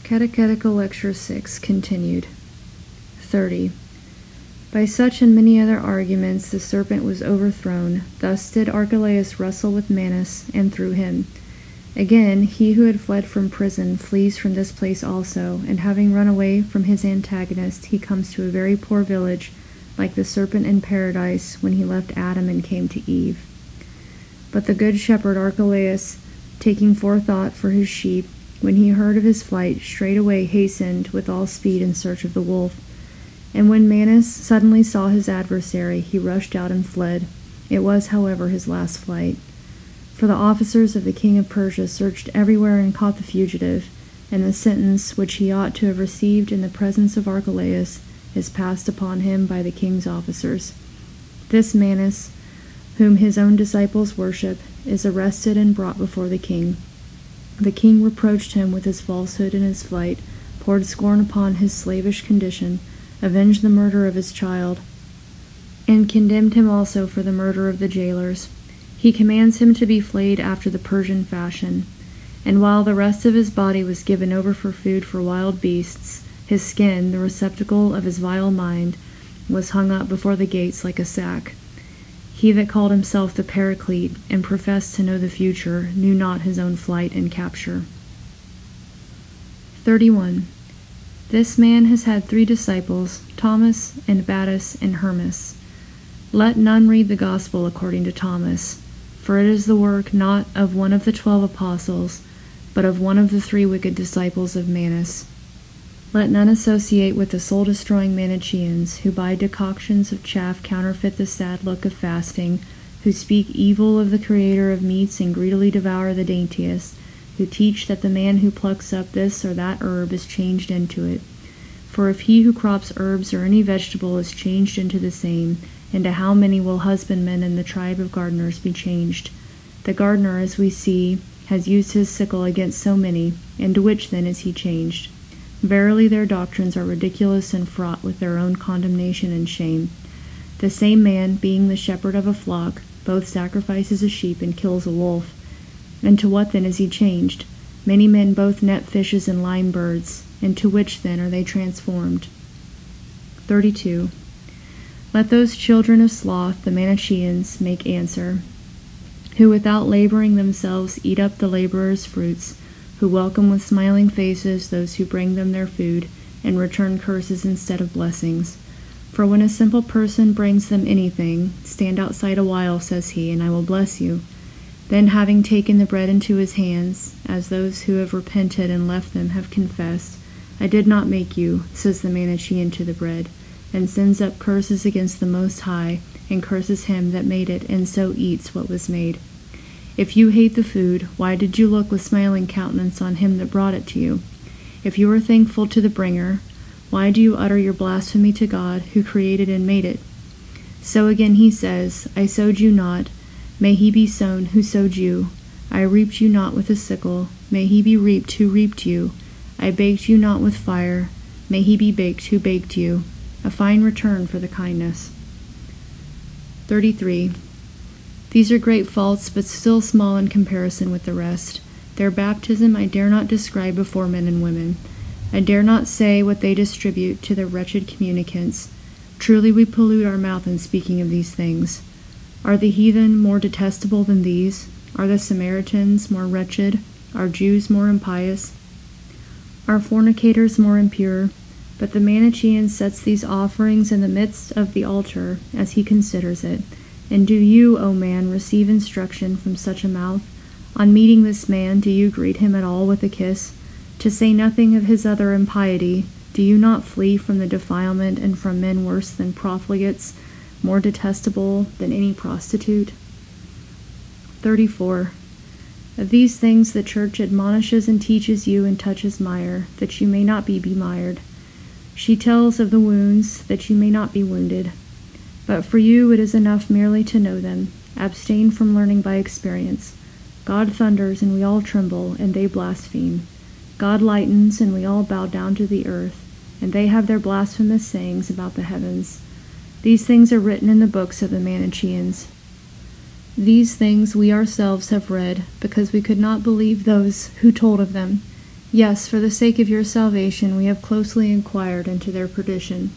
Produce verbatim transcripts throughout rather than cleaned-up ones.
Catechetical Lecture six continued. thirty. By such and many other arguments the serpent was overthrown. Thus did Archelaus wrestle with Manus, and threw him. Again, he who had fled from prison flees from this place also, and having run away from his antagonist, he comes to a very poor village, like the serpent in paradise when he left Adam and came to Eve. But the good shepherd Archelaus, taking forethought for his sheep, when he heard of his flight, straightway hastened with all speed in search of the wolf. And when Manus suddenly saw his adversary, he rushed out and fled. It was, however, his last flight. For the officers of the king of Persia searched everywhere and caught the fugitive, and the sentence which he ought to have received in the presence of Archelaus is passed upon him by the king's officers. This Manus, whom his own disciples worship, is arrested and brought before the king. The king reproached him with his falsehood and his flight, poured scorn upon his slavish condition, avenged the murder of his child, and condemned him also for the murder of the jailers. He commands him to be flayed after the Persian fashion, and while the rest of his body was given over for food for wild beasts, his skin, the receptacle of his vile mind, was hung up before the gates like a sack. He that called himself the Paraclete, and professed to know the future, knew not his own flight and capture. thirty-one. This man has had three disciples, Thomas, and Battus, and Hermas. Let none read the gospel according to Thomas, for it is the work not of one of the twelve apostles, but of one of the three wicked disciples of Manus. Let none associate with the soul-destroying Manichaeans, who by decoctions of chaff counterfeit the sad look of fasting, who speak evil of the Creator of meats and greedily devour the daintiest, who teach that the man who plucks up this or that herb is changed into it. For if he who crops herbs or any vegetable is changed into the same, into how many will husbandmen in the tribe of gardeners be changed? The gardener, as we see, has used his sickle against so many, into which then is he changed? Verily their doctrines are ridiculous and fraught with their own condemnation and shame. The same man, being the shepherd of a flock, both sacrifices a sheep and kills a wolf. And to what then is he changed? Many men both net fishes and lime birds, and to which then are they transformed? thirty-two. Let those children of sloth, the Manichaeans, make answer, who without laboring themselves eat up the laborers' fruits, who welcome with smiling faces those who bring them their food, and return curses instead of blessings. For when a simple person brings them anything, stand outside a while, says he, and I will bless you. Then, having taken the bread into his hands, as those who have repented and left them have confessed, I did not make you, says the Manichaean to the bread, and sends up curses against the Most High, and curses him that made it, and so eats what was made. If you hate the food, why did you look with smiling countenance on him that brought it to you? If you are thankful to the bringer, why do you utter your blasphemy to God, who created and made it? So again he says, I sowed you not, may he be sown who sowed you. I reaped you not with a sickle, may he be reaped who reaped you. I baked you not with fire, may he be baked who baked you. A fine return for the kindness. thirty-three. These are great faults, but still small in comparison with the rest. Their baptism I dare not describe before men and women. I dare not say what they distribute to their wretched communicants. Truly we pollute our mouth in speaking of these things. Are the heathen more detestable than these? Are the Samaritans more wretched? Are Jews more impious? Are fornicators more impure? But the Manichaean sets these offerings in the midst of the altar, as he considers it. And do you, O man, receive instruction from such a mouth? On meeting this man, do you greet him at all with a kiss? To say nothing of his other impiety, do you not flee from the defilement and from men worse than profligates, more detestable than any prostitute? thirty-four. Of these things the church admonishes and teaches you and touches mire, that you may not be bemired. She tells of the wounds, that you may not be wounded. But for you it is enough merely to know them. Abstain from learning by experience. God thunders, and we all tremble, and they blaspheme. God lightens, and we all bow down to the earth, and they have their blasphemous sayings about the heavens. These things are written in the books of the Manichaeans. These things we ourselves have read, because we could not believe those who told of them. Yes, for the sake of your salvation, we have closely inquired into their perdition.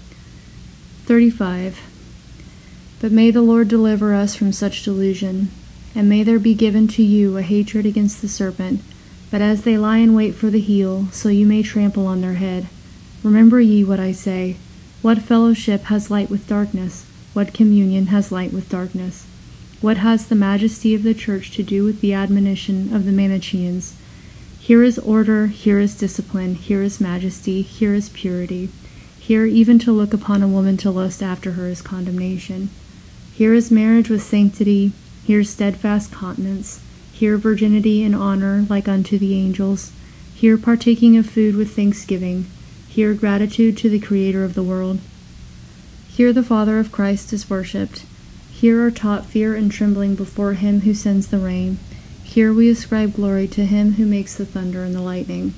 thirty-five. But may the Lord deliver us from such delusion, and may there be given to you a hatred against the serpent, but as they lie in wait for the heel, so you may trample on their head. Remember ye what I say. What fellowship has light with darkness? What communion has light with darkness? What has the majesty of the church to do with the admonition of the Manichaeans? Here is order, here is discipline, here is majesty, here is purity. Here even to look upon a woman to lust after her is condemnation. Here is marriage with sanctity, here steadfast continence, here virginity and honor like unto the angels, here partaking of food with thanksgiving, here gratitude to the Creator of the world. Here the Father of Christ is worshipped. Here are taught fear and trembling before him who sends the rain. Here we ascribe glory to him who makes the thunder and the lightning.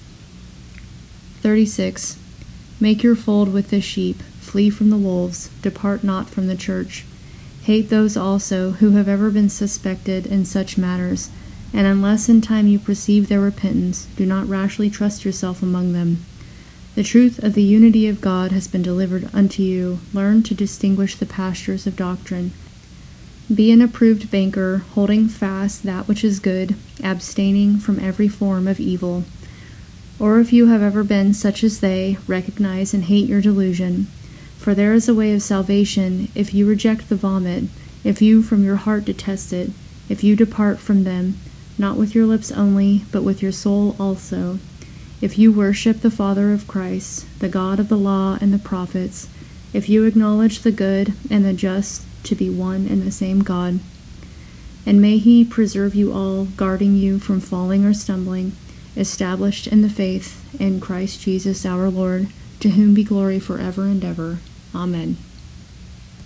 thirty-six. Make your fold with the sheep, flee from the wolves, depart not from the church. Hate those also who have ever been suspected in such matters, and unless in time you perceive their repentance, do not rashly trust yourself among them. The truth of the unity of God has been delivered unto you. Learn to distinguish the pastures of doctrine. Be an approved banker, holding fast that which is good, abstaining from every form of evil. Or if you have ever been such as they, recognize and hate your delusion. For there is a way of salvation if you reject the vomit, if you from your heart detest it, if you depart from them, not with your lips only, but with your soul also. If you worship the Father of Christ, the God of the law and the prophets, if you acknowledge the good and the just to be one and the same God. And may he preserve you all, guarding you from falling or stumbling, established in the faith in Christ Jesus our Lord, to whom be glory forever and ever. Amen.